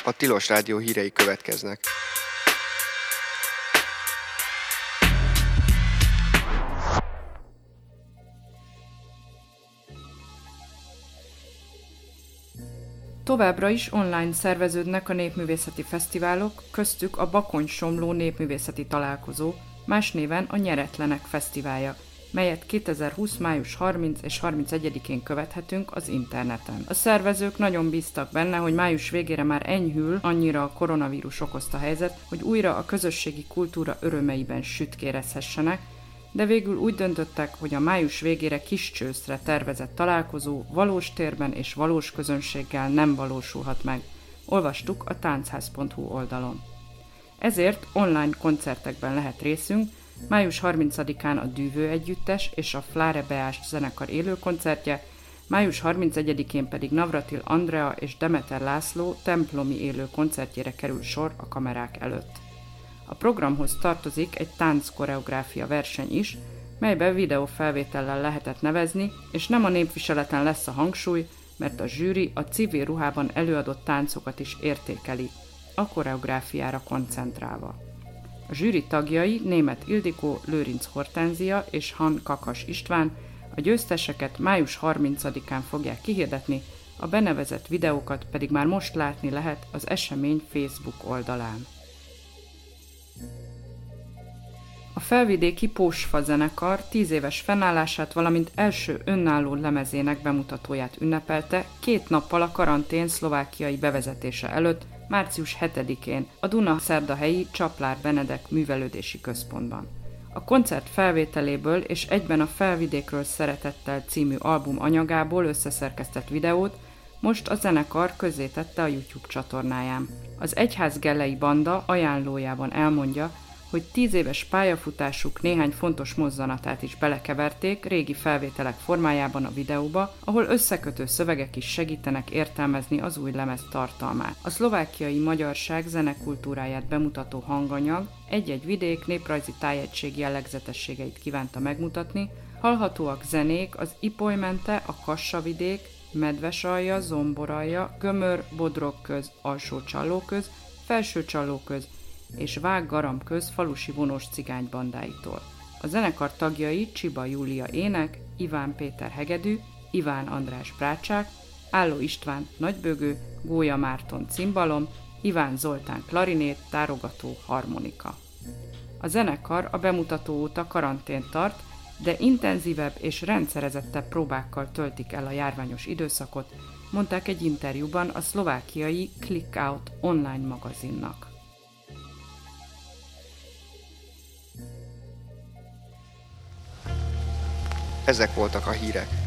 A Tilos Rádió hírei következnek. Továbbra is online szerveződnek a népművészeti fesztiválok, köztük a Bakony-Somló népművészeti találkozó, más néven a Nyeretlenek Fesztiválja, melyet 2020. május 30 és 31-én követhetünk az interneten. A szervezők nagyon bíztak benne, hogy május végére már enyhül annyira a koronavírus okozta helyzet, hogy újra a közösségi kultúra örömeiben sütkérezhessenek, de végül úgy döntöttek, hogy a május végére Kiscsőszre tervezett találkozó valós térben és valós közönséggel nem valósulhat meg. Olvastuk a táncház.hu oldalon. Ezért online koncertekben lehet részünk, május 30-án a Dűvő Együttes és a Fláre Beást zenekar élőkoncertje, május 31-én pedig Navratil Andrea és Demeter László templomi élő koncertjére kerül sor a kamerák előtt. A programhoz tartozik egy tánckoreográfia verseny is, melyben videófelvétellel lehetett nevezni, és nem a népviseleten lesz a hangsúly, mert a zsűri a civil ruhában előadott táncokat is értékeli, a koreográfiára koncentrálva. A zsűri tagjai Németh Ildikó, Lőrinc Hortenzia és Han Kakas István, a győzteseket május 30-án fogják kihirdetni, a benevezett videókat pedig már most látni lehet az esemény Facebook oldalán. A felvidéki Pósfa zenekar 10 éves fennállását, valamint első önálló lemezének bemutatóját ünnepelte 2 nappal a karantén szlovákiai bevezetése előtt, március 7-én a Dunaszerdahelyi Csaplár Benedek Művelődési Központban. A koncert felvételéből és egyben a Felvidékről szeretettel című album anyagából összeszerkesztett videót most a zenekar közzétette a YouTube csatornáján. Az Egyházgellei Banda ajánlójában elmondja, hogy 10 éves pályafutásuk néhány fontos mozzanatát is belekeverték régi felvételek formájában a videóba, ahol összekötő szövegek is segítenek értelmezni az új lemez tartalmát. A szlovákiai magyarság zenekultúráját bemutató hanganyag egy-egy vidék néprajzi tájegység jellegzetességeit kívánta megmutatni, hallhatóak zenék az Ipolymente, a Kassa-vidék, Medvesalja, Zomboralja, Gömör, Bodrogköz, Alsó-Csallóköz, Felső-Csallóköz és Vág-Garamköz falusi vonós cigánybandáitól. A zenekar tagjai Csiba Júlia ének, Iván Péter hegedű, Iván András brácsák, Álló István nagybögő, Gólya Márton cimbalom, Iván Zoltán klarinét, tárogató harmonika. A zenekar a bemutató óta karantént tart, de intenzívebb és rendszerezettebb próbákkal töltik el a járványos időszakot, mondták egy interjúban a szlovákiai Click Out online magazinnak. Ezek voltak a hírek.